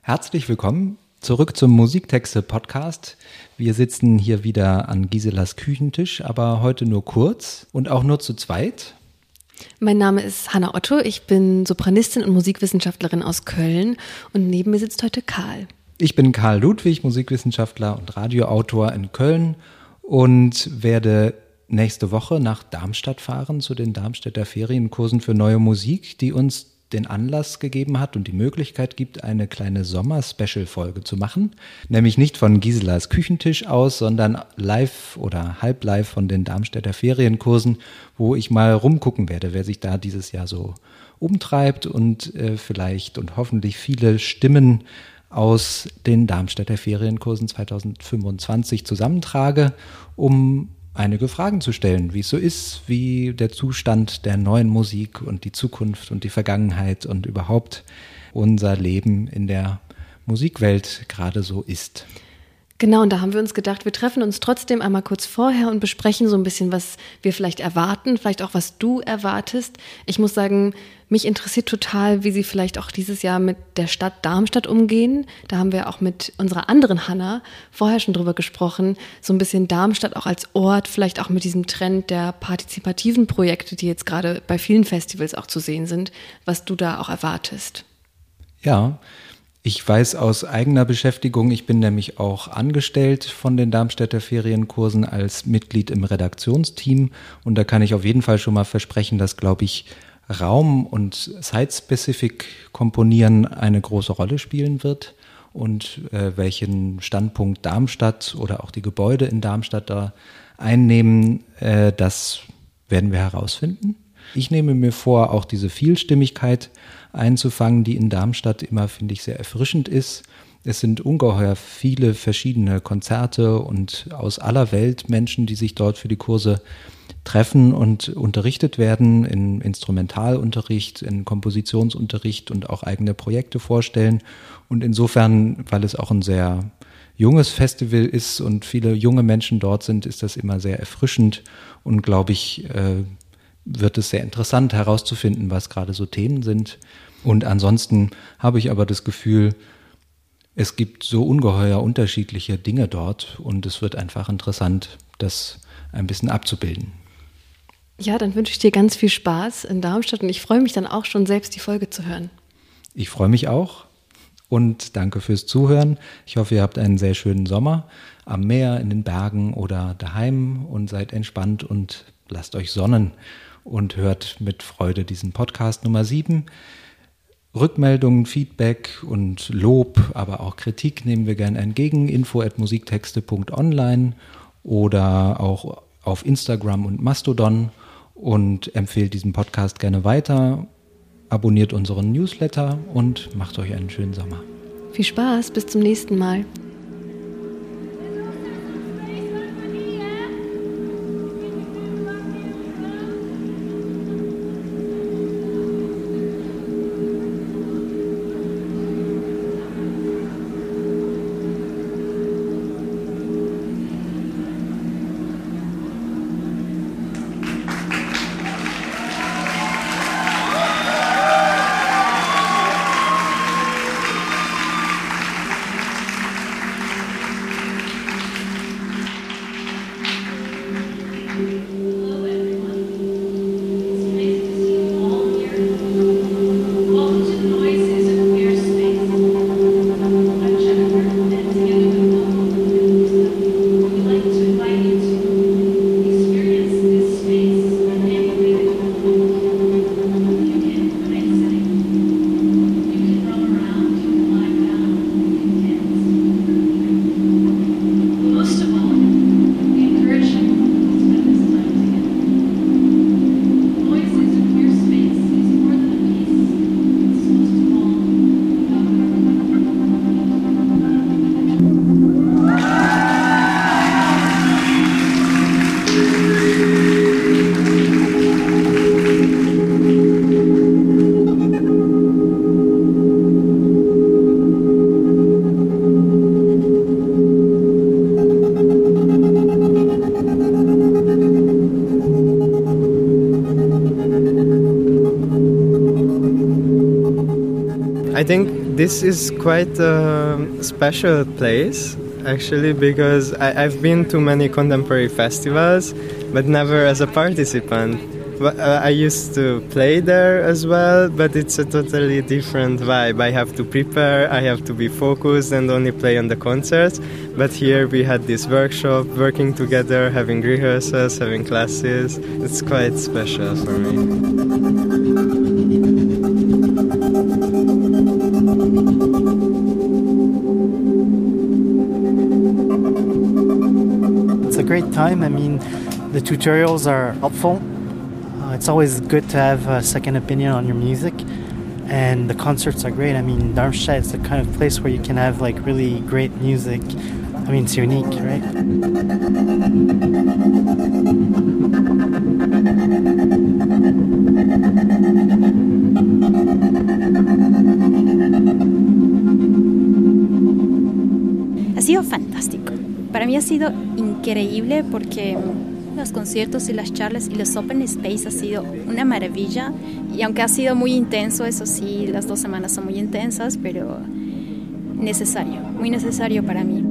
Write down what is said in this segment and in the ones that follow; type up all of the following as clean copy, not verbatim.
Herzlich willkommen zurück zum Musiktexte-Podcast. Wir sitzen hier wieder an Giselas Küchentisch, aber heute nur kurz und auch nur zu zweit. Mein Name ist Hanna Otto, ich bin Sopranistin und Musikwissenschaftlerin aus Köln und neben mir sitzt heute Karl. Ich bin Karl Ludwig, Musikwissenschaftler und Radioautor in Köln und werde nächste Woche nach Darmstadt fahren zu den Darmstädter Ferienkursen für neue Musik, die uns den Anlass gegeben hat und die Möglichkeit gibt, eine kleine Sommer-Special-Folge zu machen. Nämlich nicht von Giselas Küchentisch aus, sondern live oder halb live von den Darmstädter Ferienkursen, wo ich mal rumgucken werde, wer sich da dieses Jahr so umtreibt und vielleicht und hoffentlich viele Stimmen aus den Darmstädter Ferienkursen 2025 zusammentrage, um einige Fragen zu stellen, wie es so ist, wie der Zustand der neuen Musik und die Zukunft und die Vergangenheit und überhaupt unser Leben in der Musikwelt gerade so ist. Genau, und da haben wir uns gedacht, wir treffen uns trotzdem einmal kurz vorher und besprechen so ein bisschen, was wir vielleicht erwarten, vielleicht auch, was du erwartest. Ich muss sagen, mich interessiert total, wie sie vielleicht auch dieses Jahr mit der Stadt Darmstadt umgehen. Da haben wir auch mit unserer anderen Hanna vorher schon drüber gesprochen, so ein bisschen Darmstadt auch als Ort, vielleicht auch mit diesem Trend der partizipativen Projekte, die jetzt gerade bei vielen Festivals auch zu sehen sind, was du da auch erwartest. Ja, ich weiß aus eigener Beschäftigung, ich bin nämlich auch angestellt von den Darmstädter Ferienkursen als Mitglied im Redaktionsteam und da kann ich auf jeden Fall schon mal versprechen, dass, glaube ich, Raum- und Site-Specific Komponieren eine große Rolle spielen wird und welchen Standpunkt Darmstadt oder auch die Gebäude in Darmstadt da einnehmen, das werden wir herausfinden. Ich nehme mir vor, auch diese Vielstimmigkeit einzufangen, die in Darmstadt immer, finde ich, sehr erfrischend ist. Es sind ungeheuer viele verschiedene Konzerte und aus aller Welt Menschen, die sich dort für die Kurse treffen und unterrichtet werden, in Instrumentalunterricht, in Kompositionsunterricht und auch eigene Projekte vorstellen. Und insofern, weil es auch ein sehr junges Festival ist und viele junge Menschen dort sind, ist das immer sehr erfrischend und, glaube ich, wird es sehr interessant herauszufinden, was gerade so Themen sind. Und ansonsten habe ich aber das Gefühl, es gibt so ungeheuer unterschiedliche Dinge dort und es wird einfach interessant, das ein bisschen abzubilden. Ja, dann wünsche ich dir ganz viel Spaß in Darmstadt und ich freue mich dann auch schon, selbst die Folge zu hören. Ich freue mich auch und danke fürs Zuhören. Ich hoffe, ihr habt einen sehr schönen Sommer am Meer, in den Bergen oder daheim und seid entspannt und lasst euch sonnen und hört mit Freude diesen Podcast Nummer 7. Rückmeldungen, Feedback und Lob, aber auch Kritik nehmen wir gerne entgegen. info@musiktexte.online oder auch auf Instagram und Mastodon und empfehlt diesen Podcast gerne weiter. Abonniert unseren Newsletter und macht euch einen schönen Sommer. Viel Spaß, bis zum nächsten Mal. I think this is quite a special place, actually, because I've been to many contemporary festivals, but never as a participant. I used to play there as well, but it's a totally different vibe. I have to prepare, I have to be focused and only play on the concerts. But here we had this workshop, working together, having rehearsals, having classes. It's quite special for me. It's a great time. I mean, the tutorials are helpful. It's always good to have a second opinion on your music, and the concerts are great. I mean, Darmstadt is the kind of place where you can have like really great music. I mean, it's unique, right? Ha sido fantástico. Para mí ha sido increíble porque los conciertos y las charlas y los open space ha sido una maravilla, y aunque ha sido muy intenso, eso sí, las 2 semanas son muy intensas, pero necesario, muy necesario para mí.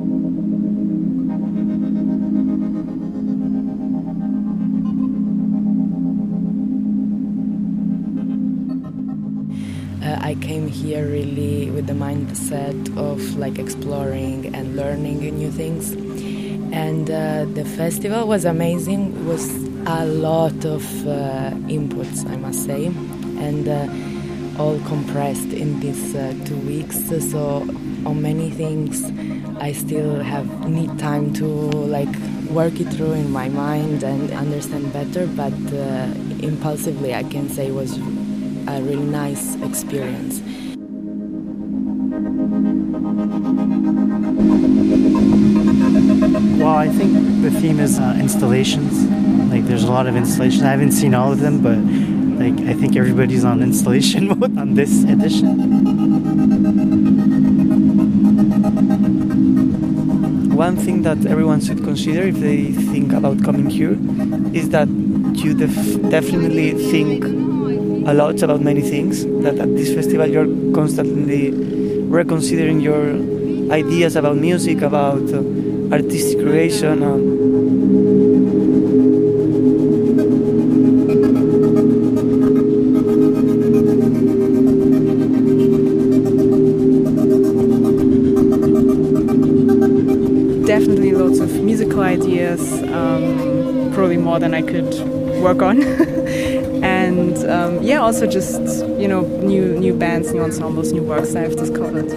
I came here really with the mindset of like exploring and learning new things. And the festival was amazing. It was a lot of inputs, I must say, and all compressed in these 2 weeks. So on many things, I still need time to like work it through in my mind and understand better. But impulsively, I can say it was a really nice experience. Well, I think the theme is installations. Like, there's a lot of installations. I haven't seen all of them, but like I think everybody's on installation mode on this edition. One thing that everyone should consider if they think about coming here is that you definitely think a lot about many things. That at this festival you're constantly reconsidering your ideas about music, about artistic creation. Definitely lots of musical ideas, probably more than I could work on. And also just, new bands, new ensembles, new works I've discovered.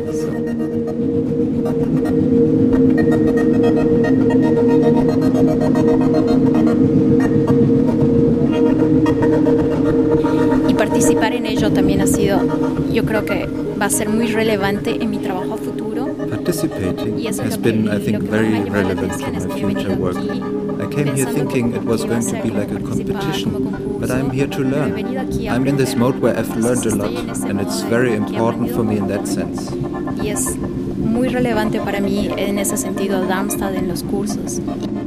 Y participar en ello también ha sido, yo creo que va a ser muy relevante en mi trabajo futuro. Participating has been, I think, very relevant to my future work. I came here thinking it was going to be like a competition, but I'm here to learn. I'm in this mode where I've learned a lot, and it's very important for me in that sense. Y es muy relevante para mí en ese sentido Darmstadt en los cursos.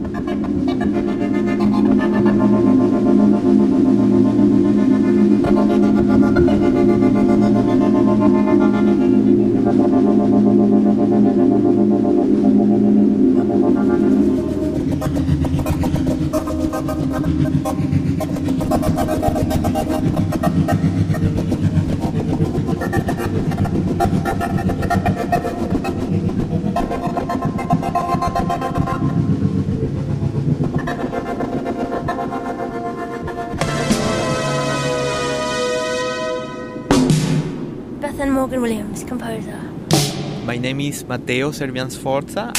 Bethan Morgan Williams, composer. My name is Matteo Servian Sforza.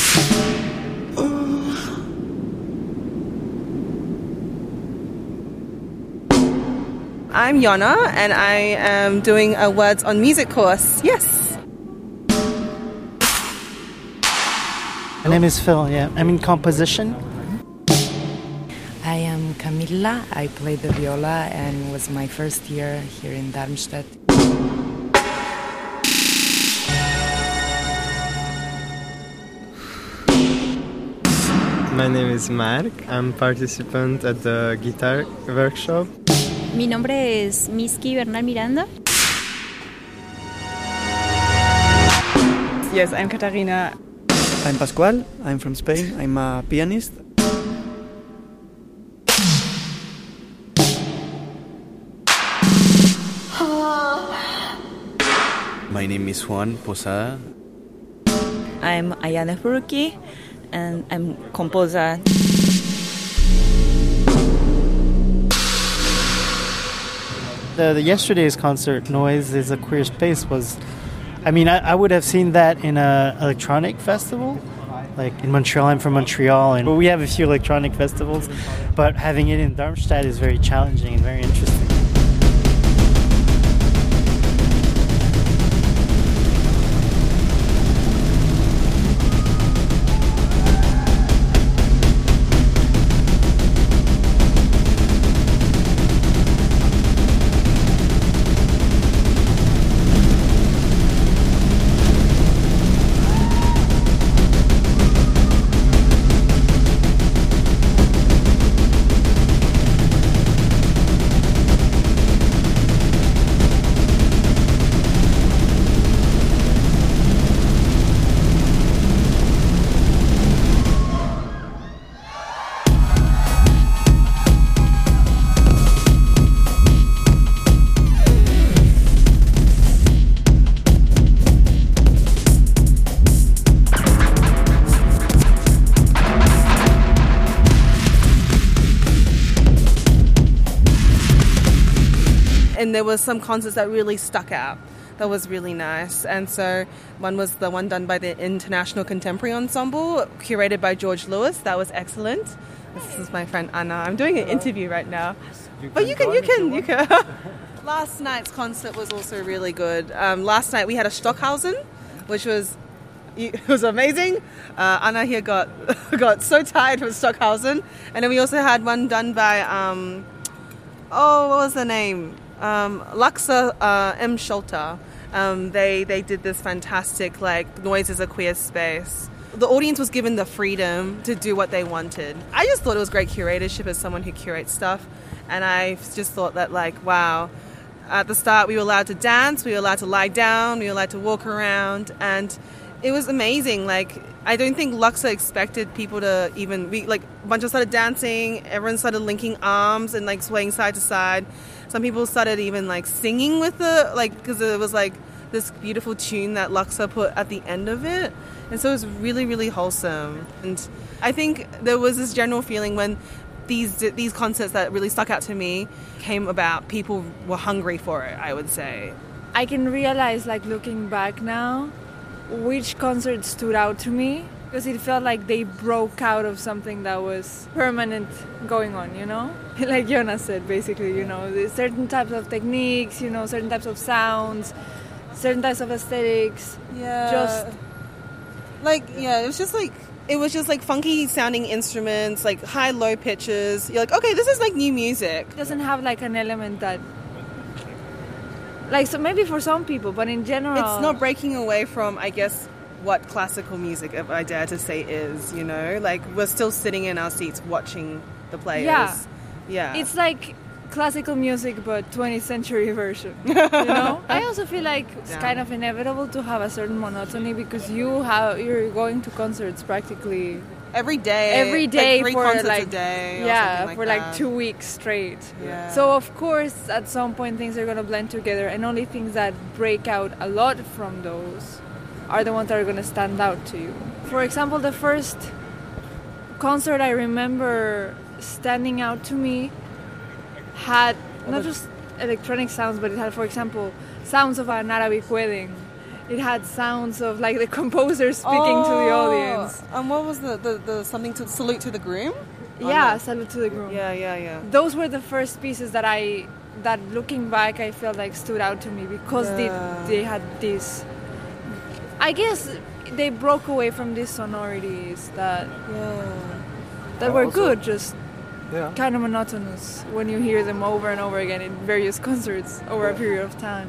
I'm Yona, and I am doing a Words on Music course. Yes. My name is Phil, I'm in composition. I am Camilla. I play the viola and was my first year here in Darmstadt. My name is Mark. I'm participant at the guitar workshop. Mi nombre es Miski Bernal Miranda. Yes, I'm Katarina. I'm Pascual. I'm from Spain. I'm a pianist. My name is Juan Posada. I'm Ayane Furuki, and I'm composer. The yesterday's concert, Noise is a Queer Space, was... I mean, I would have seen that in an electronic festival. Like in Montreal, I'm from Montreal, and we have a few electronic festivals, but having it in Darmstadt is very challenging and very interesting. And there were some concerts that really stuck out. That was really nice. And so one was the one done by the International Contemporary Ensemble, curated by George Lewis. That was excellent. This is my friend Anna. I'm doing an interview right now. But you can. Last night's concert was also really good. Last night we had a Stockhausen, which was amazing. Anna here got so tired from Stockhausen. And then we also had one done by, what was the name? Luxa M. Scholter. They did this fantastic, Noise is a Queer Space. The audience was given the freedom to do what they wanted. I just thought it was great curatorship as someone who curates stuff. And I just thought that, wow, at the start we were allowed to dance, we were allowed to lie down, we were allowed to walk around, and it was amazing. I don't think Luxa expected people to even be, a bunch of started dancing, everyone started linking arms and, swaying side to side. Some people started even, singing with because it was, this beautiful tune that Luxa put at the end of it. And so it was really, really wholesome. And I think there was this general feeling when these concerts that really stuck out to me came about, people were hungry for it, I would say. I can realize, looking back now, which concert stood out to me, because it felt like they broke out of something that was permanent going on, Like Jonas said, basically, there's certain types of techniques, certain types of sounds, certain types of aesthetics. Yeah. It was just funky sounding instruments, high, low pitches. You're okay, this is new music. It doesn't have an element that, so maybe for some people, but in general, it's not breaking away from, I guess, what classical music, if I dare to say, is, we're still sitting in our seats watching the players. Yeah. It's classical music, but 20th century version, I also feel it's kind of inevitable to have a certain monotony, because you're going to concerts practically every day 3 for concerts a day for that. 2 weeks straight. Yeah. So of course at some point things are going to blend together, and only things that break out a lot from those are the ones that are going to stand out to you. For example, the first concert I remember standing out to me had not just electronic sounds, but it had, for example, sounds of an Arabic wedding. It had sounds of the composer speaking to the audience. And what was the something to Salute to the Groom? Yeah, Salute to the Groom. Yeah. Those were the first pieces that looking back, I felt stood out to me, because they had this. I guess they broke away from these sonorities that were good, just kind of monotonous when you hear them over and over again in various concerts over a period of time.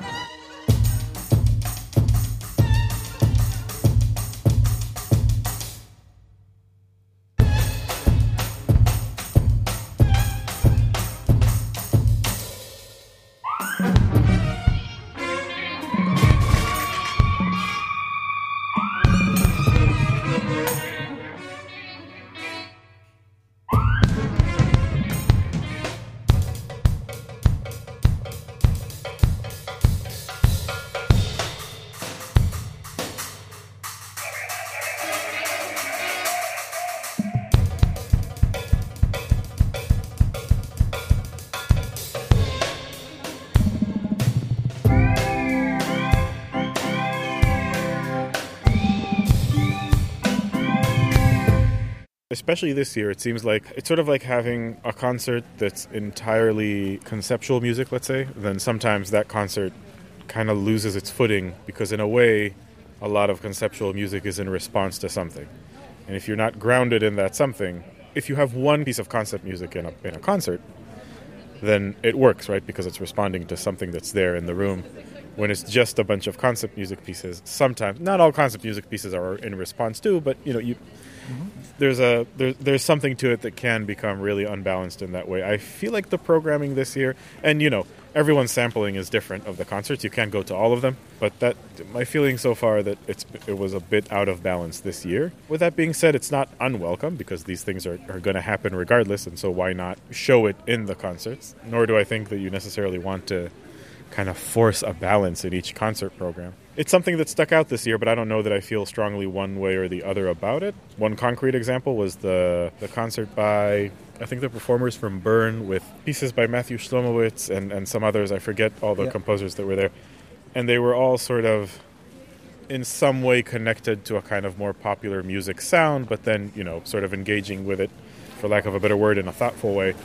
especially this year, it seems like it's sort of like having a concert that's entirely conceptual music, let's say. Then sometimes that concert kind of loses its footing because in a way, a lot of conceptual music is in response to something. And if you're not grounded in that something, if you have one piece of concept music in a concert, then it works, right? Because it's responding to something that's there in the room. When it's just a bunch of concept music pieces, sometimes, not all concept music pieces are in response to, but there's something to it that can become really unbalanced in that way. I feel like the programming this year, and everyone's sampling is different of the concerts. You can't go to all of them, but my feeling so far that it was a bit out of balance this year. With that being said, it's not unwelcome because these things are going to happen regardless, and so why not show it in the concerts? Nor do I think that you necessarily want to kind of force a balance in each concert program. It's something that stuck out this year, but I don't know that I feel strongly one way or the other about it. One concrete example was the concert by, I think, the performers from Bern with pieces by Matthew Shlomowitz and some others. I forget all the composers that were there. And they were all sort of in some way connected to a kind of more popular music sound, but then, sort of engaging with it, for lack of a better word, in a thoughtful way.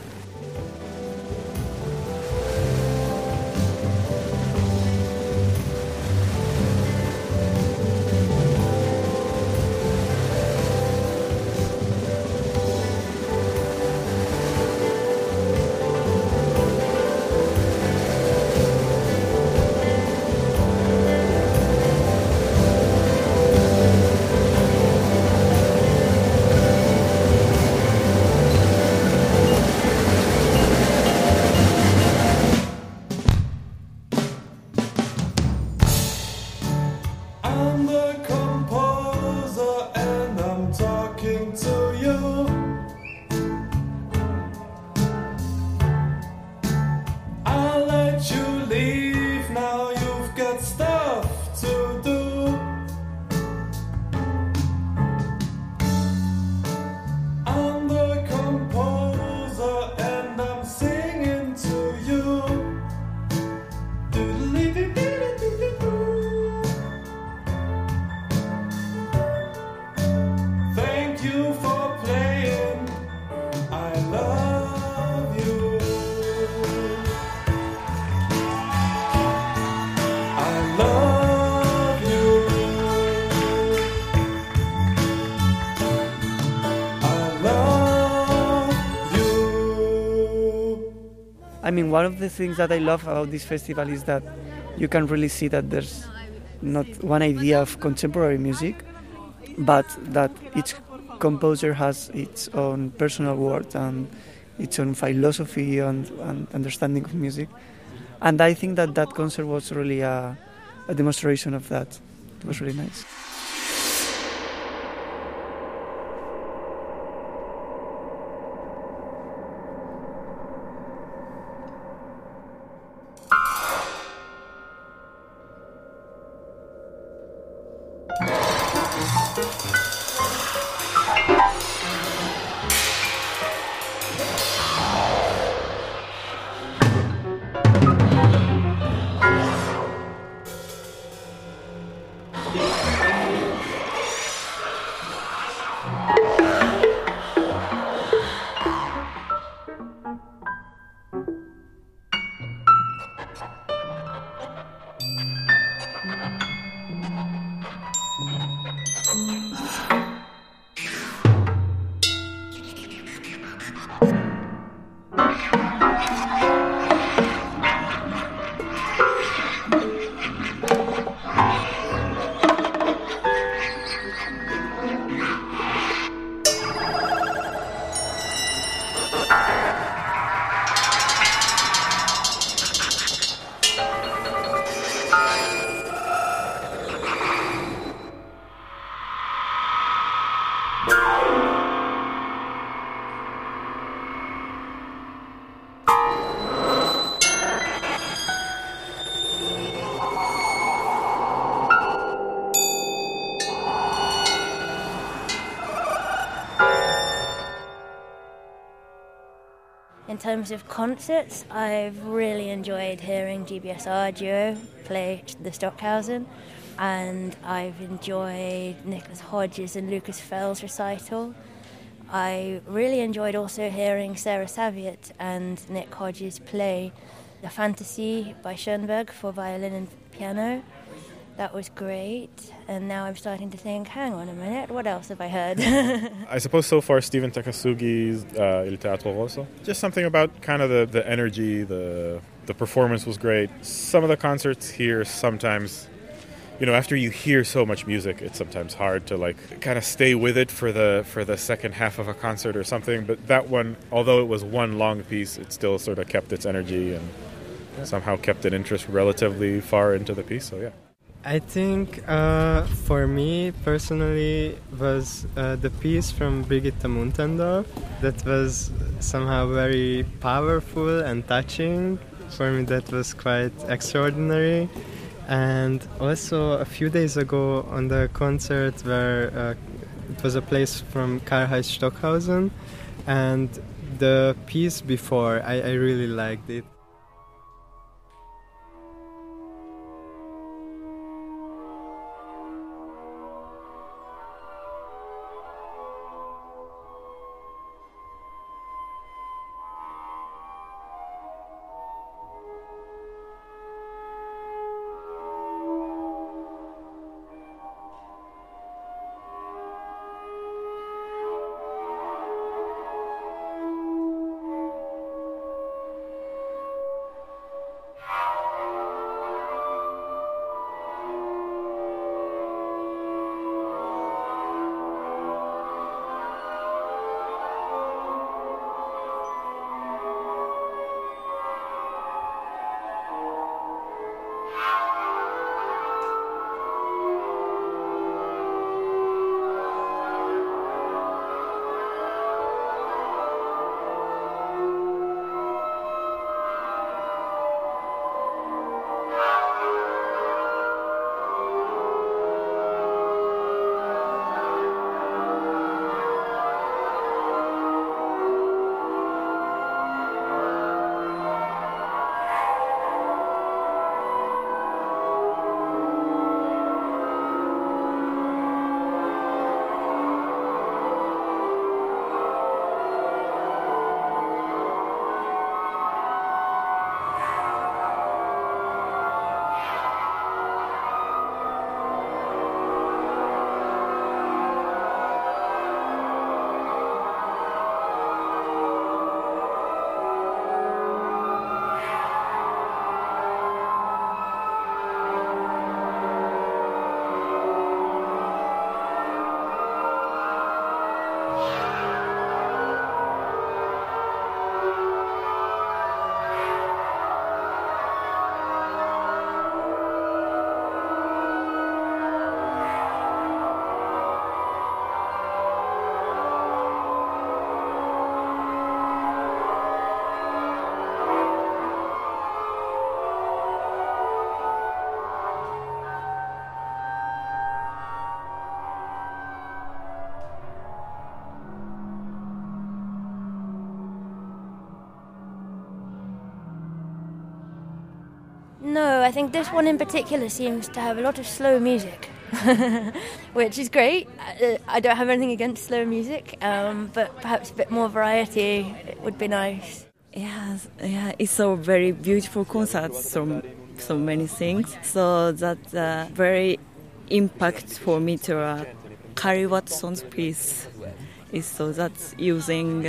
I mean, one of the things that I love about this festival is that you can really see that there's not one idea of contemporary music, but that each composer has its own personal world and its own philosophy and understanding of music. And I think that concert was really a demonstration of that. It was really nice. In terms of concerts, I've really enjoyed hearing GBSR Duo play the Stockhausen, and I've enjoyed Nicholas Hodges and Lucas Fell's recital. I really enjoyed also hearing Sarah Saviat and Nick Hodges play La Fantasy by Schoenberg for violin and piano. That was great. And now I'm starting to think, hang on a minute, what else have I heard? I suppose so far Stephen Takasugi's Il Teatro Rosso. Just something about kind of the energy, the performance was great. Some of the concerts here sometimes, after you hear so much music, it's sometimes hard to kind of stay with it for the second half of a concert or something. But that one, although it was one long piece, it still sort of kept its energy and somehow kept an interest relatively far into the piece. So yeah. I think for me personally was the piece from Brigitte Muntendorf that was somehow very powerful and touching. For me that was quite extraordinary. And also a few days ago on the concert where it was a place from Karlheinz Stockhausen, and the piece before I really liked it. No, I think this one in particular seems to have a lot of slow music, which is great. I don't have anything against slow music, but perhaps a bit more variety would be nice. Yeah, it's a very beautiful concert, so many things. So that's very impact for me to Carrie Watson's piece. So that's using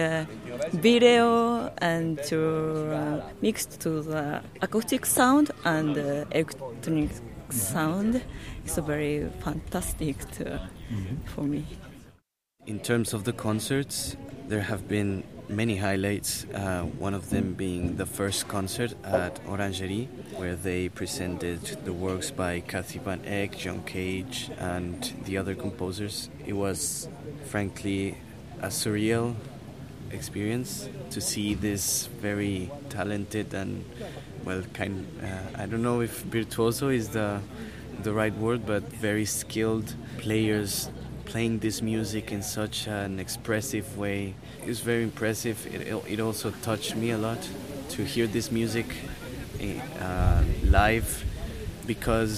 video and to mixed to the acoustic sound and electronic sound. It's very fantastic for me. In terms of the concerts, there have been many highlights, one of them being the first concert at Orangerie, where they presented the works by Kathy Van Eyck, John Cage, and the other composers. It was, frankly, a surreal experience to see this very talented and, I don't know if virtuoso is the right word, but very skilled players playing this music in such an expressive way. It was very impressive. It also touched me a lot to hear this music live, because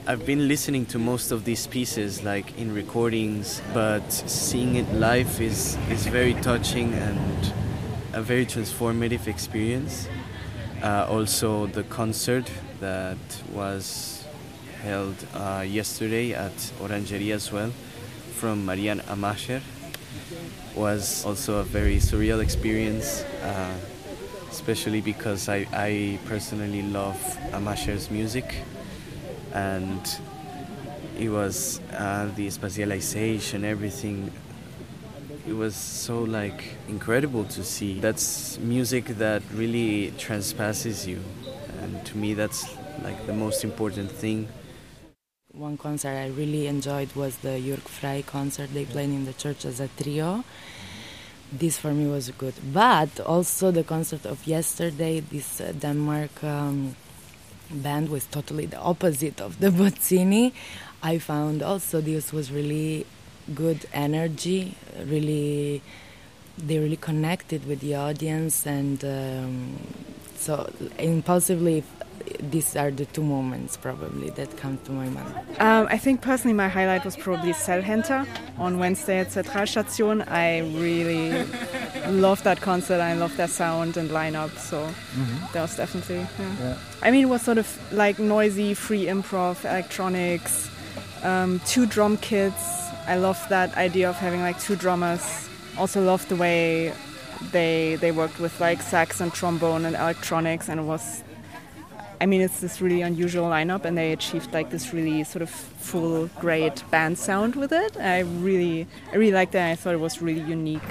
I've been listening to most of these pieces like in recordings, but seeing it live is very touching and a very transformative experience. Also the concert that was held yesterday at Orangerie as well from Marianne Amacher was also a very surreal experience, especially because I personally love Amacher's music, and it was the spatialization, everything. It was so like incredible to see. That's music that really transpasses you, and to me that's like the most important thing. One concert I really enjoyed was the Jörg Frey concert. They played in the church as a trio. This for me was good. But also the concert of yesterday, this Denmark band was totally the opposite of the Bozzini. I found also this was really good energy. They really connected with the audience, and so impulsively, these are the two moments probably that come to my mind. I think personally my highlight was probably Cellhunter on Wednesday at Zentralstation. I really loved that concert. I loved their sound and lineup, so that was definitely, yeah. I mean, it was sort of like noisy, free improv, electronics, 2 drum kits. I loved that idea of having like 2 drummers. Also loved the way they worked with like sax and trombone and electronics, and it was, I mean, it's this really unusual lineup, and they achieved like this really sort of full, great band sound with it. I really liked it, and I thought it was really unique.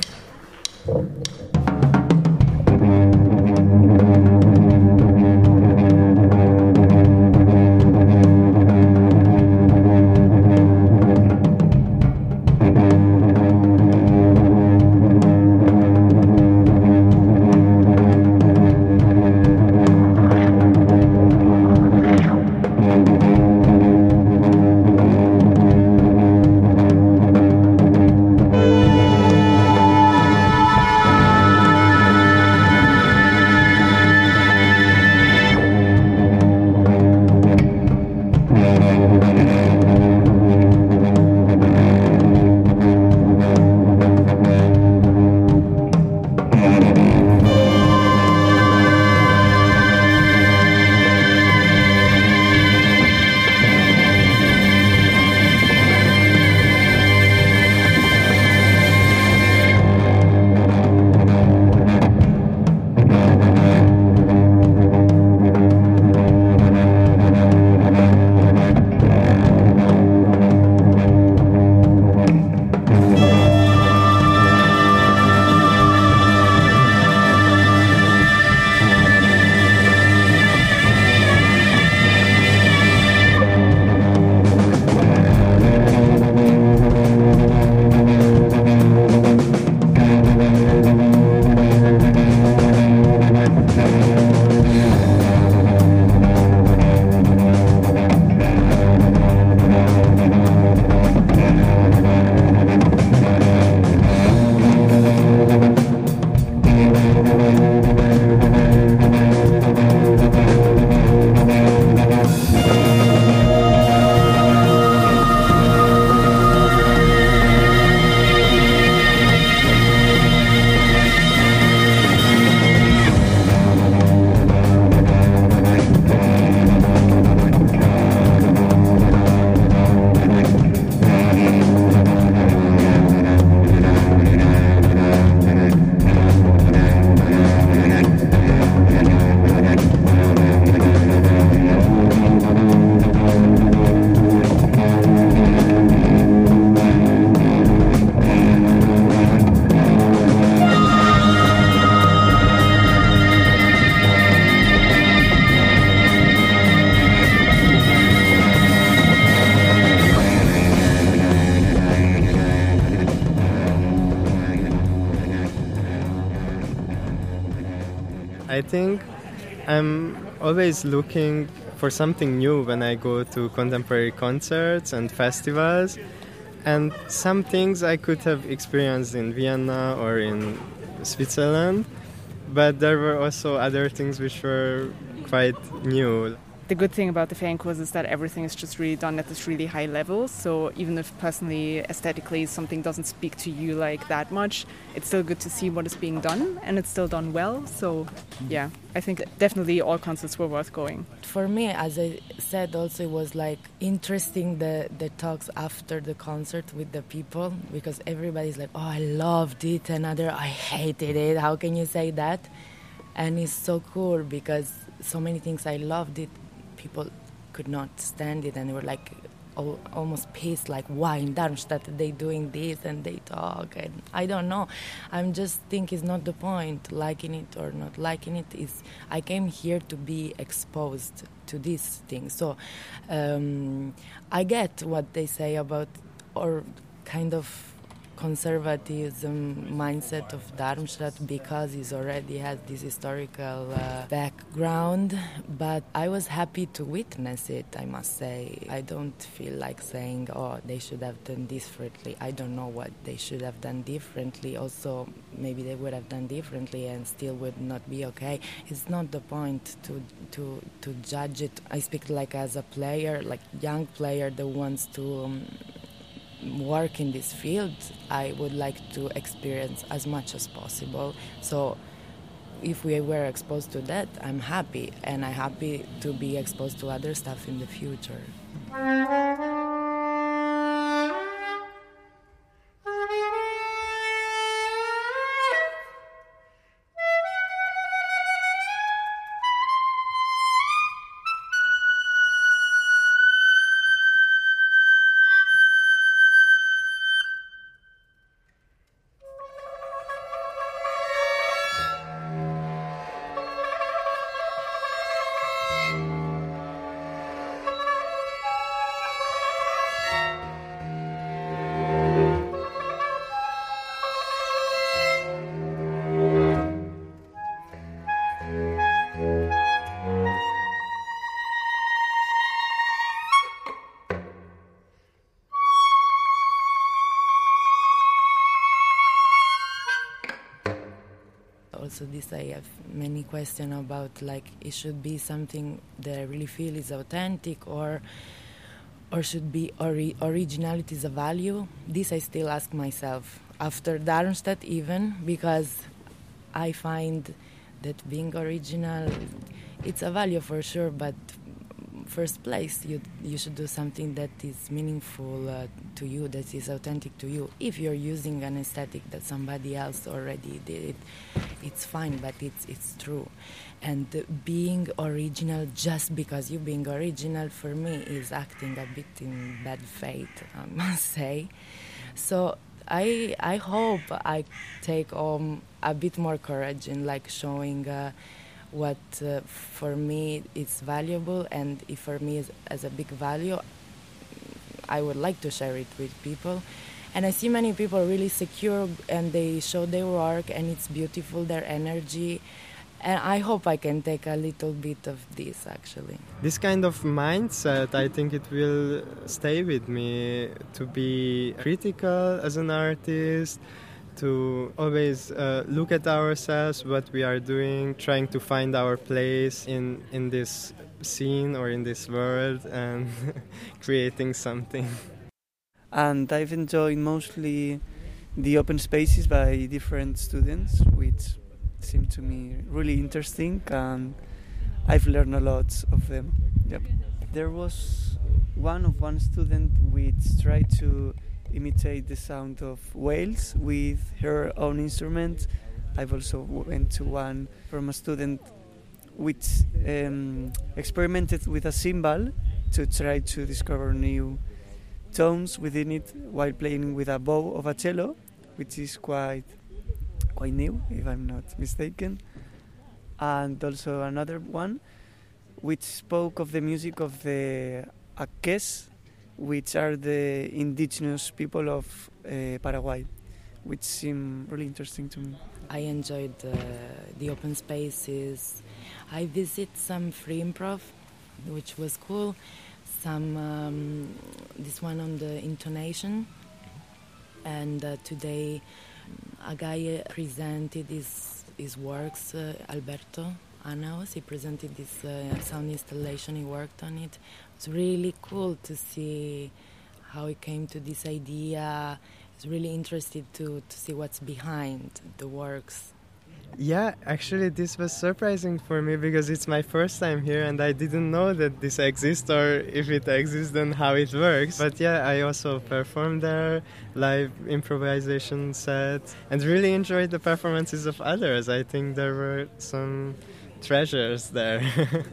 I think I'm always looking for something new when I go to contemporary concerts and festivals, and some things I could have experienced in Vienna or in Switzerland, but there were also other things which were quite new. the good thing about the Ferienkurse is that everything is just really done at this really high level. So even if personally, aesthetically, something doesn't speak to you like that much, it's still good to see what is being done, and it's still done well. So yeah, I think definitely all concerts were worth going. For me, as I said, also it was like interesting the talks after the concert with the people, because everybody's like, oh, I loved it, and other, I hated it. How can you say that? And it's so cool because so many things I loved it, people could not stand it, and they were like almost pissed, like, why in Darmstadt are they doing this, and they talk, and I don't know. I'm just think it's not the point, liking it or not liking it. Is I came here to be exposed to these things. So I get what they say about, or kind of conservatism mindset of Darmstadt, because it already has this historical background, but I was happy to witness it, I must say. I don't feel like saying, oh, they should have done differently. I don't know what they should have done differently. Also, maybe they would have done differently and still would not be okay. It's not the point to judge it. I speak like as a player, like young player that wants to work in this field. I would like to experience as much as possible. So if we were exposed to that, I'm happy, and I'm happy to be exposed to other stuff in the future. Also this I have many questions about, like it should be something that I really feel is authentic, or should be originality is a value. This I still ask myself after Darmstadt, even, because I find that being original, it's a value for sure, but first place you should do something that is meaningful to you, that is authentic to you. If you're using an aesthetic that somebody else already did, it's fine, but it's true. And being original just because you're being original, for me, is acting a bit in bad faith, I must say. So I hope I take a bit more courage in like showing what for me is valuable, and if for me is as a big value, I would like to share it with people. And I see many people really secure, and they show their work, and it's beautiful, their energy. And I hope I can take a little bit of this, actually. This kind of mindset, I think it will stay with me, to be critical as an artist, to always look at ourselves, what we are doing, trying to find our place in this scene or in this world, and creating something. And I've enjoyed mostly the open spaces by different students, which seemed to me really interesting, and I've learned a lot of them. Yep. There was one student which tried to imitate the sound of whales with her own instrument. I've also went to one from a student which experimented with a cymbal to try to discover new tones within it while playing with a bow of a cello, which is quite new, if I'm not mistaken. And also another one which spoke of the music of the Aques, which are the indigenous people of Paraguay, which seem really interesting to me. I enjoyed the open spaces. I visit some free improv, which was cool. Some this one on the intonation, and today a guy presented his works, Alberto, Anaus. He presented this sound installation. He worked on it. It's really cool to see how he came to this idea. It's really interested to see what's behind the works. Yeah, actually this was surprising for me because it's my first time here and I didn't know that this exists, or if it exists then how it works. But yeah, I also performed there, live improvisation set, and really enjoyed the performances of others. I think there were some treasures there.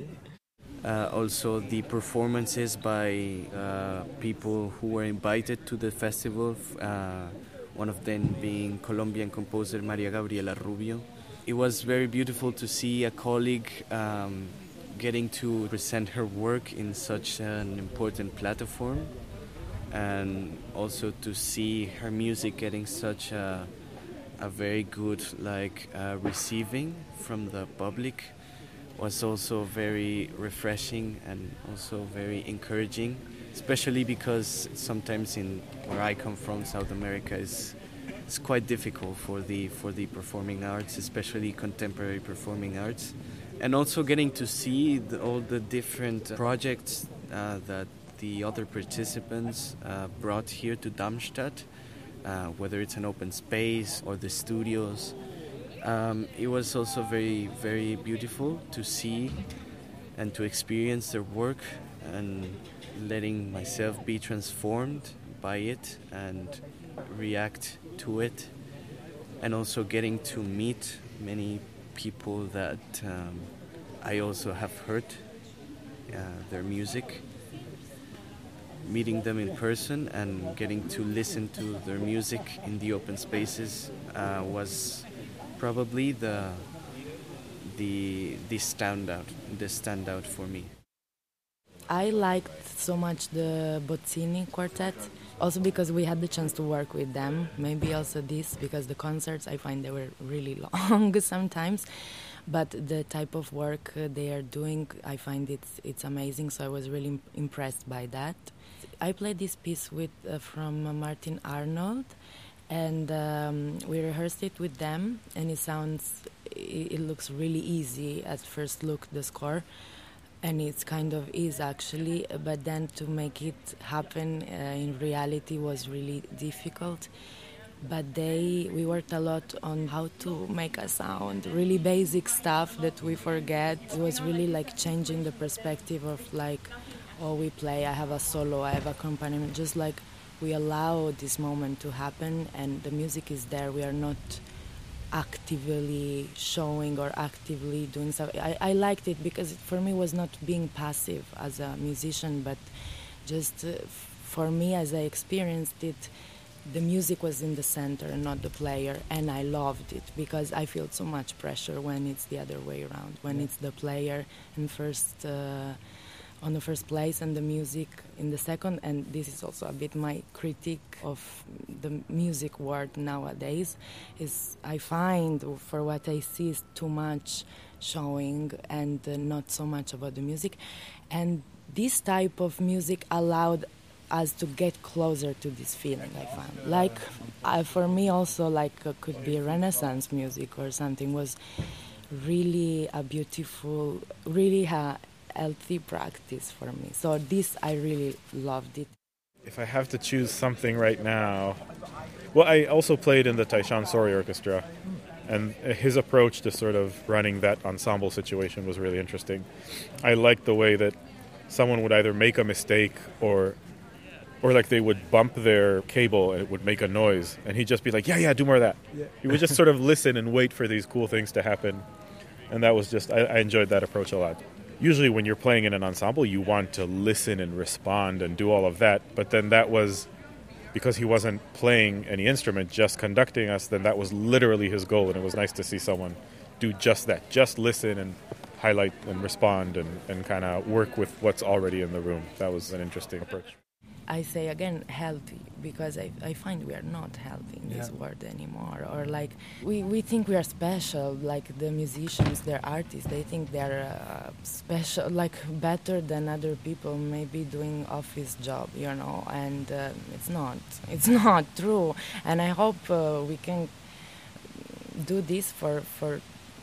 Also the performances by people who were invited to the festival, one of them being Colombian composer Maria Gabriela Rubio. It was very beautiful to see a colleague getting to present her work in such an important platform, and also to see her music getting such a very good receiving from the public was also very refreshing and also very encouraging, especially because sometimes in where I come from, South America, it's quite difficult for the performing arts, especially contemporary performing arts. And also getting to see all the different projects that the other participants brought here to Darmstadt, whether it's an open space or the studios. It was also very, very beautiful to see and to experience their work and letting myself be transformed by it and react to it, and also getting to meet many people that I also have heard their music, meeting them in person and getting to listen to their music in the open spaces was probably the standout for me. I liked so much the Bozzini Quartet, also because we had the chance to work with them. Maybe also this, because the concerts, I find they were really long sometimes. But the type of work they are doing, I find it's amazing, so I was really impressed by that. I played this piece from Martin Arnold, and we rehearsed it with them, and it looks really easy at first look, the score. And it's kind of is actually, but then to make it happen in reality was really difficult. But we worked a lot on how to make a sound, really basic stuff that we forget. It was really like changing the perspective of we play, I have a solo, I have accompaniment, just like we allow this moment to happen and the music is there. We are not actively showing or actively doing something. I liked it because for me it was not being passive as a musician, but just for me as I experienced it, the music was in the center and not the player, and I loved it because I feel so much pressure when it's the other way around, when it's the player on the first place and the music in the second. And this is also a bit my critique of the music world nowadays, is I find for what I see is too much showing and not so much about the music. And this type of music allowed us to get closer to this feeling, I found. For me also, could be Renaissance music or something, was really a beautiful, really healthy practice for me. So this, I really loved it. If I have to choose something right now, well, I also played in the Taishan Sori Orchestra, and his approach to sort of running that ensemble situation was really interesting. I liked the way that someone would either make a mistake or like they would bump their cable and it would make a noise, and he'd just be like, yeah, do more of that. Yeah. He would just sort of listen and wait for these cool things to happen. And that was just, I enjoyed that approach a lot. Usually when you're playing in an ensemble, you want to listen and respond and do all of that. But then that was, because he wasn't playing any instrument, just conducting us, then that was literally his goal. And it was nice to see someone do just that, just listen and highlight and respond and kind of work with what's already in the room. That was an interesting approach. I say again healthy, because I find we are not healthy in this world anymore. Or we think we are special, like the musicians, they're artists, they think they're special, better than other people, maybe doing office job, and it's not true. And I hope we can do this for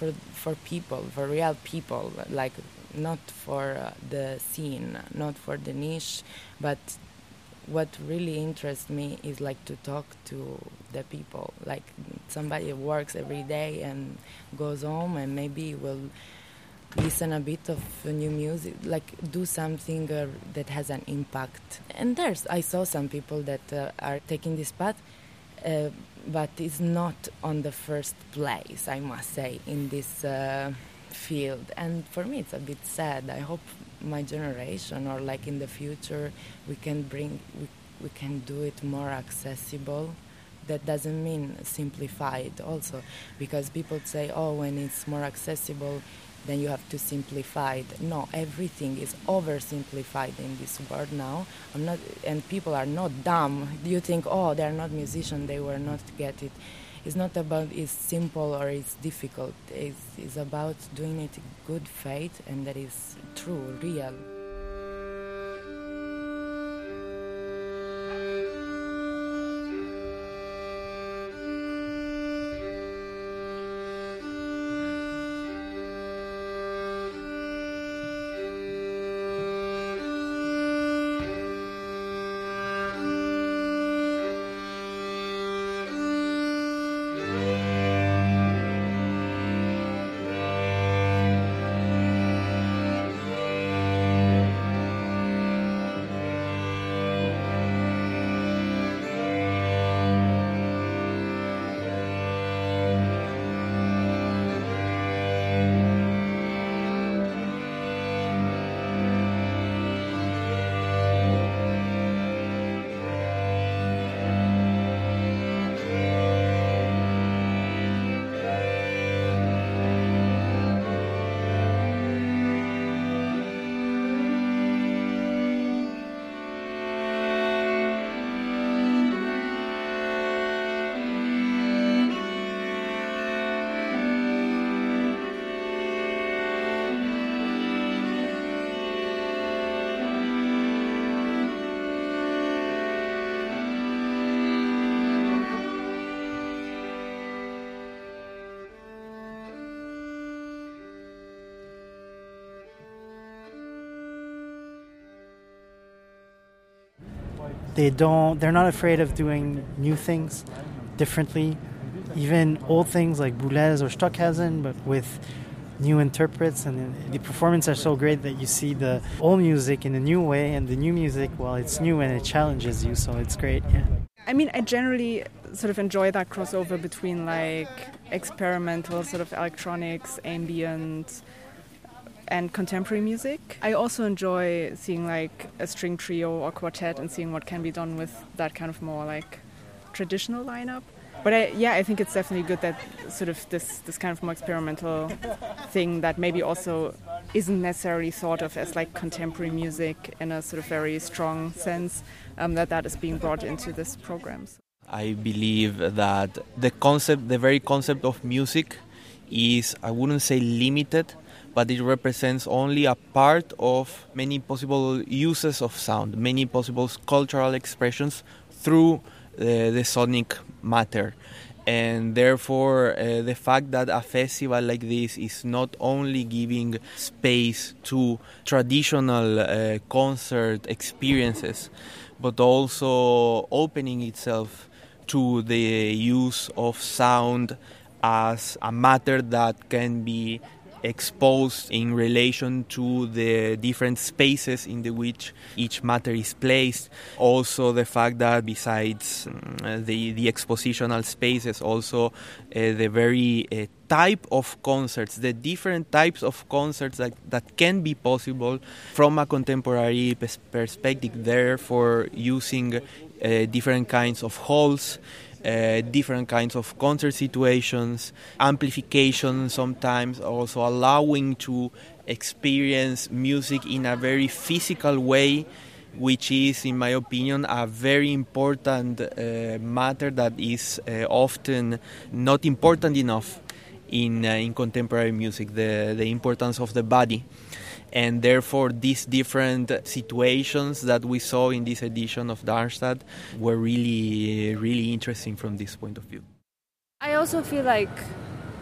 for people, for real people, like not for the scene, not for the niche, but what really interests me is like to talk to the people, like somebody who works every day and goes home and maybe will listen a bit of new music, like do something that has an impact. And I saw some people that are taking this path, but it's not on the first place, I must say, in this field. And for me it's a bit sad. I hope my generation, or like in the future, we can do it more accessible. That doesn't mean simplified also, because people say, oh, when it's more accessible then you have to simplify it. No, everything is oversimplified in this world now. And people are not dumb. You think, oh, they're not musicians, they will not get it. It's not about it's simple or it's difficult. It's about doing it in good faith, and that is true, real. They're not afraid of doing new things differently, even old things like Boulez or Stockhausen, but with new interprets, and the performances are so great that you see the old music in a new way, and the new music, well, it's new and it challenges you, so it's great. Yeah. I mean, I generally sort of enjoy that crossover between like experimental sort of electronics, ambient, and contemporary music. I also enjoy seeing like a string trio or quartet and seeing what can be done with that kind of more like traditional lineup. But I think it's definitely good that sort of this kind of more experimental thing that maybe also isn't necessarily thought of as like contemporary music in a sort of very strong sense, that is being brought into this programs. I believe that the very concept of music is, I wouldn't say limited, but it represents only a part of many possible uses of sound, many possible cultural expressions through the sonic matter. And therefore, the fact that a festival like this is not only giving space to traditional concert experiences, but also opening itself to the use of sound as a matter that can be exposed in relation to the different spaces in which each matter is placed. Also the fact that besides the expositional spaces, also the very type of concerts, the different types of concerts that can be possible from a contemporary perspective, therefore using different kinds of halls, different kinds of concert situations, amplification sometimes, also allowing to experience music in a very physical way, which is, in my opinion, a very important matter that is often not important enough in contemporary music, the importance of the body. And therefore, these different situations that we saw in this edition of Darmstadt were really, really interesting from this point of view. I also feel like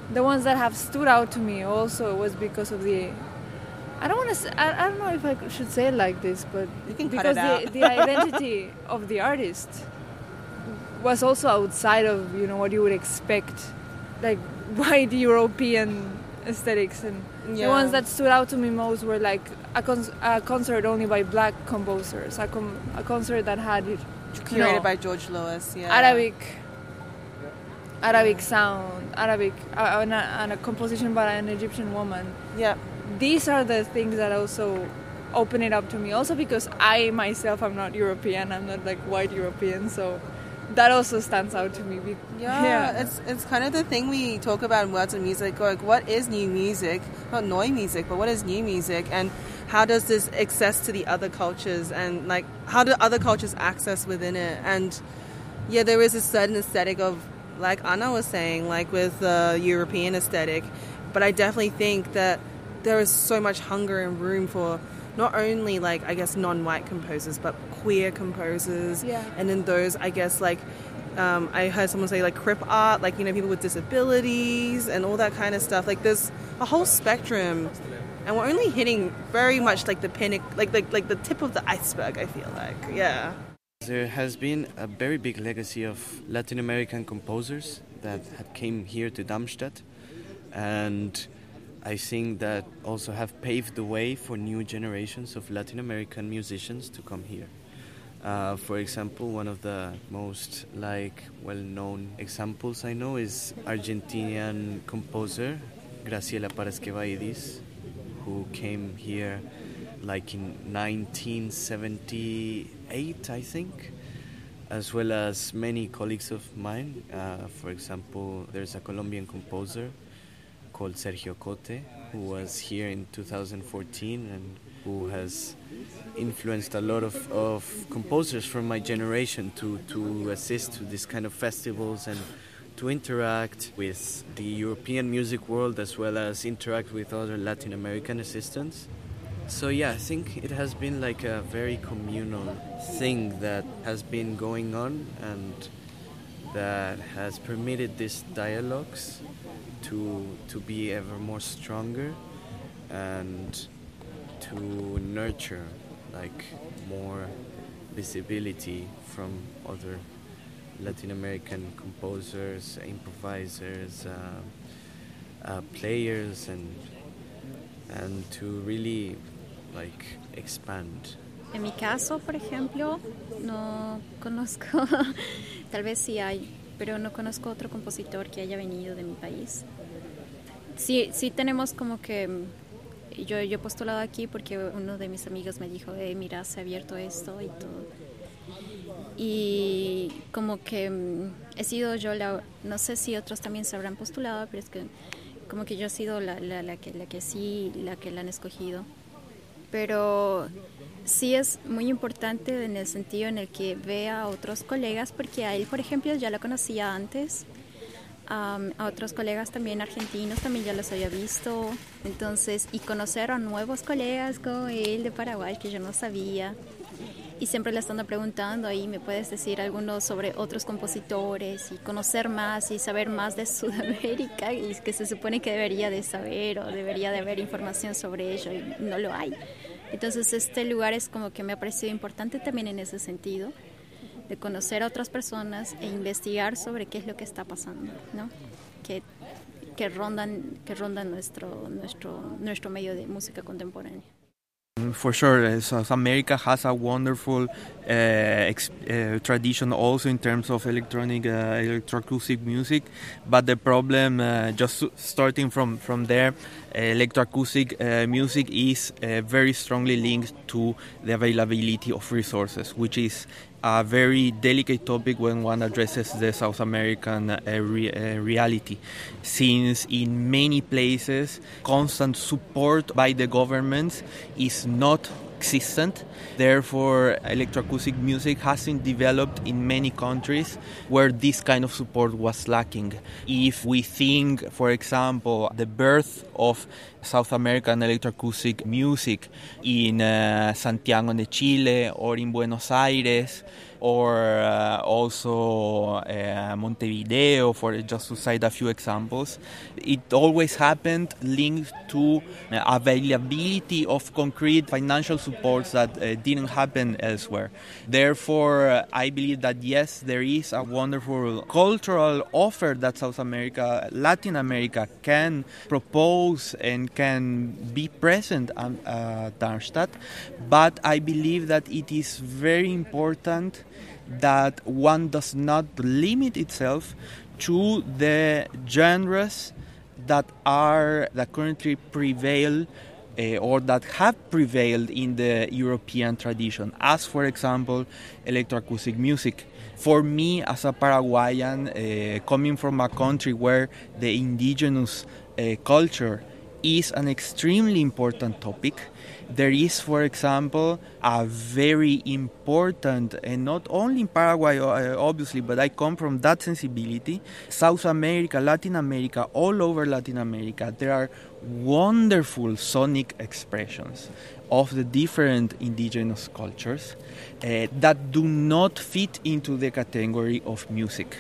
the ones that have stood out to me also was because of the, I don't know if I should say it like this, but because the identity of the artist was also outside of, you know, what you would expect, like white European aesthetics, and the ones that stood out to me most were like a concert only by black composers, a concert that had curated by George Lewis, Arabic sound, and a composition by an Egyptian woman. Yeah, these are the things that also open it up to me. Also because I myself am not European, I'm not like white European, so that also stands out to me. It's kind of the thing we talk about in Words of Music, like what is new music? Not Neu music, but what is new music, and how does this access to the other cultures, and like how do other cultures access within it? And yeah, there is a certain aesthetic of, like Anna was saying, like with the European aesthetic, but I definitely think that there is so much hunger and room for not only, like, I guess, non-white composers, but queer composers. Yeah. And then those, I guess, like, I heard someone say, like, crip art, like, you know, people with disabilities and all that kind of stuff. Like, there's a whole spectrum. And we're only hitting very much, like, the pinnacle, like the tip of the iceberg, I feel like. Yeah. There has been a very big legacy of Latin American composers that had came here to Darmstadt, and I think that also have paved the way for new generations of Latin American musicians to come here. For example, one of the most well-known examples I know is Argentinian composer Graciela Parasquevaidis, who came here like in 1978, I think, as well as many colleagues of mine. For example, there's a Colombian composer called Sergio Cote, who was here in 2014 and who has influenced a lot of composers from my generation to assist to this kind of festivals and to interact with the European music world as well as interact with other Latin American assistants. So yeah, I think it has been like a very communal thing that has been going on and that has permitted these dialogues to be ever more stronger and to nurture like more visibility from other Latin American composers, improvisers, players, and to really like expand. En mi caso, por ejemplo, no conozco, tal vez sí hay, pero no conozco otro compositor que haya venido de mi país. Sí tenemos como que, yo he postulado aquí porque uno de mis amigos me dijo, mira, se ha abierto esto y todo. Y como que he sido yo no sé si otros también se habrán postulado, pero es que como que yo he sido la que la han escogido. Pero sí es muy importante en el sentido en el que vea a otros colegas, porque a él, por ejemplo, ya lo conocía antes. A otros colegas también argentinos también ya los había visto. Entonces, y conocer a nuevos colegas como él de Paraguay que yo no sabía. Y siempre le están preguntando ahí, ¿me puedes decir algunos sobre otros compositores? Y conocer más y saber más de Sudamérica, y que se supone que debería de saber o debería de haber información sobre ello y no lo hay. Entonces este lugar es como que me ha parecido importante también en ese sentido, de conocer a otras personas e investigar sobre qué es lo que está pasando, ¿no? Que rondan nuestro medio de música contemporánea. For sure, South America has a wonderful tradition also in terms of electroacoustic music, but the problem, just starting from there, electroacoustic music is very strongly linked to the availability of resources, which is a very delicate topic when one addresses the South American reality, since in many places constant support by the governments is not existent. Therefore, electroacoustic music hasn't developed in many countries where this kind of support was lacking. If we think, for example, the birth of South American electroacoustic music in Santiago de Chile or in Buenos Aires, or also Montevideo, for just to cite a few examples. It always happened linked to availability of concrete financial supports that didn't happen elsewhere. Therefore, I believe that yes, there is a wonderful cultural offer that South America, Latin America can propose and can be present at Darmstadt, but I believe that it is very important that one does not limit itself to the genres that currently prevail or that have prevailed in the European tradition, as for example electroacoustic music. For me, as a Paraguayan, coming from a country where the indigenous culture is an extremely important topic, there is, for example, a very important, and not only in Paraguay, obviously, but I come from that sensibility, South America, Latin America, all over Latin America, there are wonderful sonic expressions of the different indigenous cultures that do not fit into the category of music.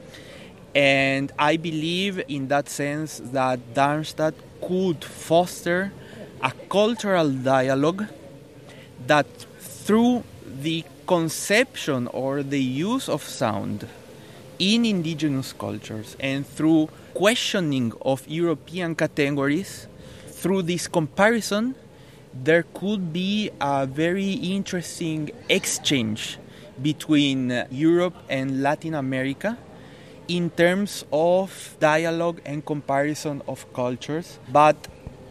And I believe in that sense that Darmstadt could foster a cultural dialogue that through the conception or the use of sound in indigenous cultures and through questioning of European categories, through this comparison, there could be a very interesting exchange between Europe and Latin America in terms of dialogue and comparison of cultures, but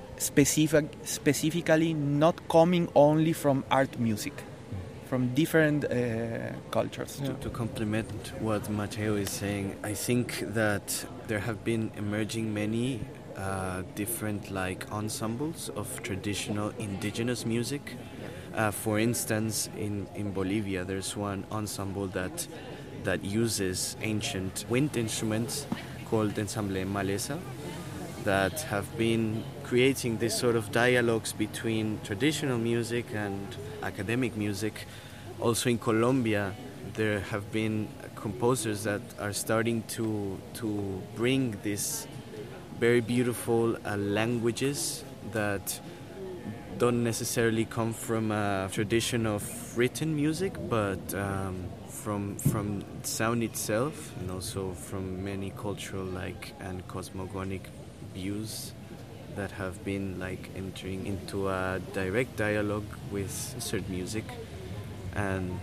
specifically not coming only from art music, from different cultures. Yeah. To complement what Mateo is saying, I think that there have been emerging many different ensembles of traditional indigenous music. For instance, in Bolivia, there's one ensemble that uses ancient wind instruments called Ensamble Maleza that have been creating this sort of dialogues between traditional music and academic music. Also in Colombia, there have been composers that are starting to bring these very beautiful languages that don't necessarily come from a tradition of written music, but from sound itself, and also from many cultural and cosmogonic views that have been entering into a direct dialogue with certain music. And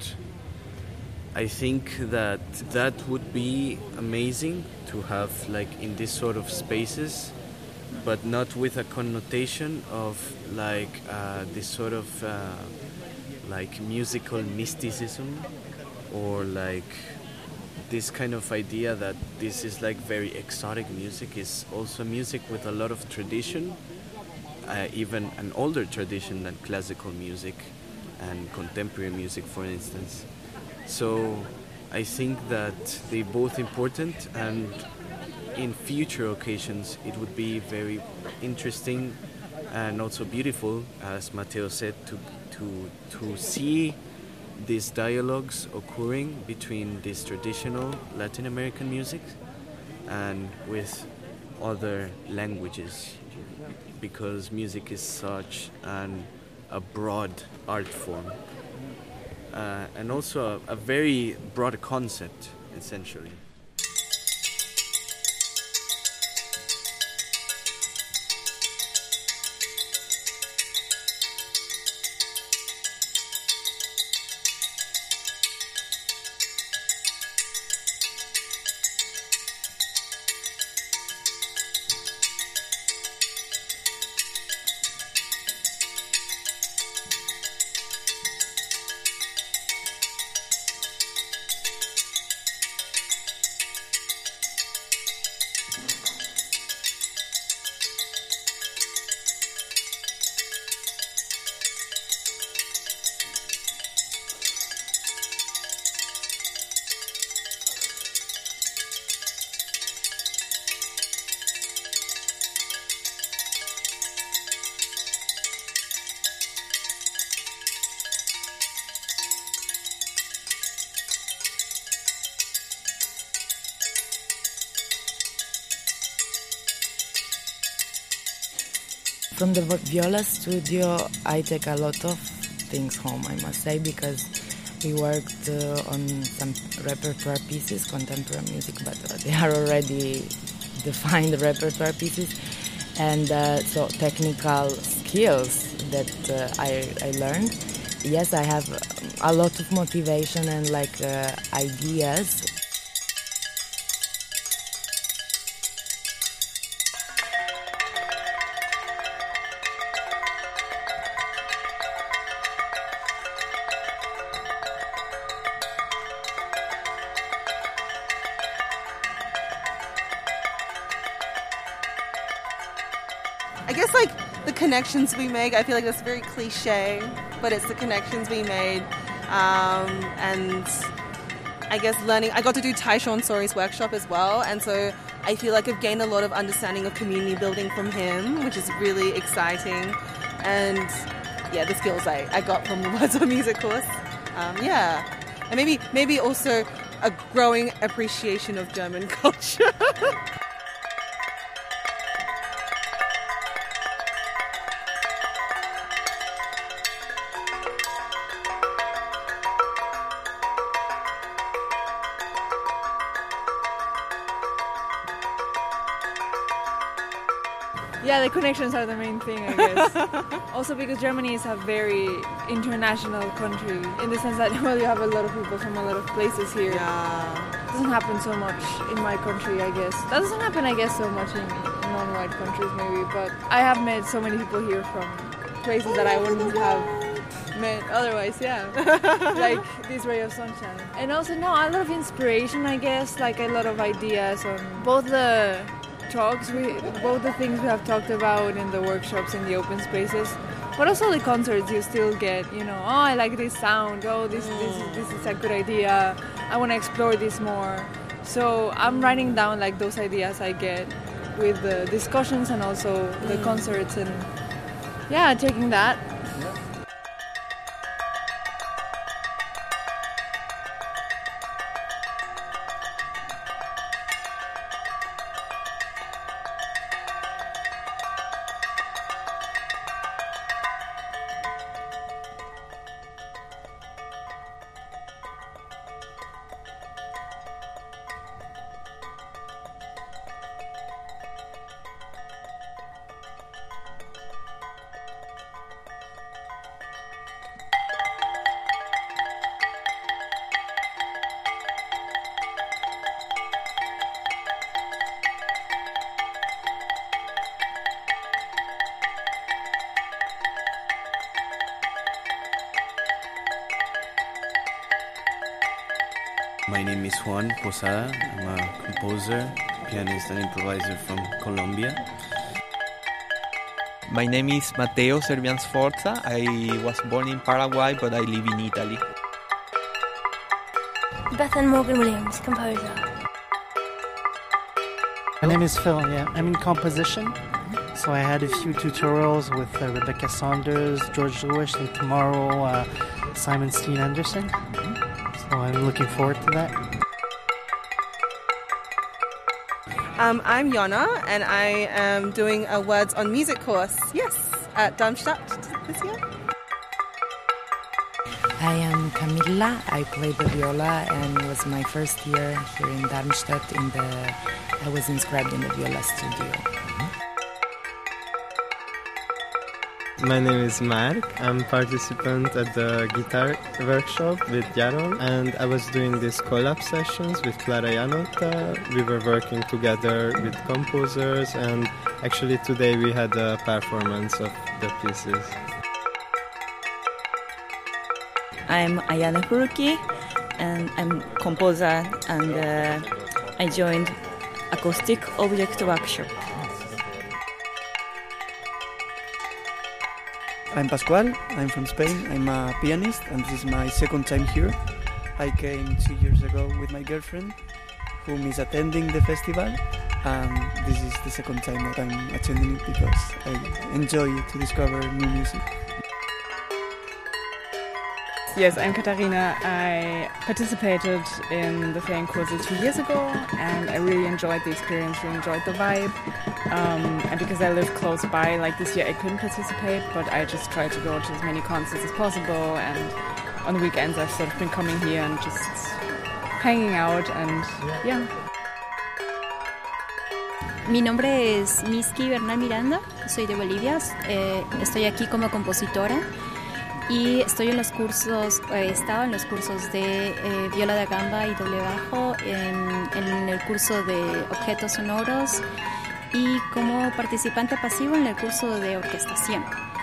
I think that would be amazing to have in this sort of spaces, but not with a connotation of this sort of musical mysticism, or this kind of idea that this is very exotic music. Is also music with a lot of tradition, even an older tradition than classical music and contemporary music, for instance. So I think that they're both important, and in future occasions it would be very interesting and also beautiful, as Mateo said, to see these dialogues occurring between this traditional Latin American music and with other languages, because music is such a broad art form, and also a very broad concept, essentially. From the viola studio, I take a lot of things home, I must say, because we worked on some repertoire pieces, contemporary music, but they are already defined repertoire pieces. And so technical skills that I learned. Yes, I have a lot of motivation and ideas. I guess the connections we make, I feel like that's very cliche, but it's the connections we made. And I guess learning, I got to do Taishan Sori's workshop as well, and so I feel like I've gained a lot of understanding of community building from him, which is really exciting. And yeah, the skills I got from the Words of Music course. And maybe also a growing appreciation of German culture. Yeah, the connections are the main thing, I guess. Also because Germany is a very international country in the sense that, well, you have a lot of people from a lot of places here. Yeah. It doesn't happen so much in my country, I guess. That doesn't happen, I guess, so much in non-white countries maybe, but I have met so many people here from places that I wouldn't have met otherwise, yeah. Like this Ray of Sunshine. And also, a lot of inspiration, I guess, like a lot of ideas on both the talks, both the things we have talked about in the workshops in the open spaces, but also the concerts. You still get, I like this sound, this is a good idea, I want to explore this more. So I'm writing down those ideas I get with the discussions and also the concerts, and taking that. My name is Juan Posada. I'm a composer, pianist and improviser from Colombia. My name is Matteo Servian Sforza. I was born in Paraguay, but I live in Italy. Bethan Morgan Williams, composer. My name is Phil, I'm in composition. So I had a few tutorials with Rebecca Saunders, George Lewis, and tomorrow Simon Steen Anderson. So I'm looking forward to that. I'm Jonna, and I am doing a Words on Music course, at Darmstadt this year. I am Camilla. I played the viola and it was my first year here in Darmstadt. I was inscribed in the viola studio. My name is Mark. I'm participant at the guitar workshop with Jaron, and I was doing these collab sessions with Clara Janota. We were working together with composers, and actually today we had a performance of the pieces. I'm Ayana Furuki, and I'm composer, and I joined Acoustic Object Workshop. I'm Pascual, I'm from Spain, I'm a pianist, and this is my second time here. I came 2 years ago with my girlfriend, whom is attending the festival, and this is the second time that I'm attending it because I enjoy to discover new music. Yes, I'm Katharina. I participated in the Ferienkurse 2 years ago, and I really enjoyed the experience, really enjoyed the vibe. And because I live close by, like this year I couldn't participate, but I just tried to go to as many concerts as possible, and on the weekends I've sort of been coming here and just hanging out, and yeah. Mi nombre es Miski Bernal Miranda, soy de Bolivia, estoy aquí como compositora y estoy en los cursos, he estado en los cursos de viola da gamba y doble bajo, en el curso de objetos sonoros y como participante pasivo en el curso de orquestación.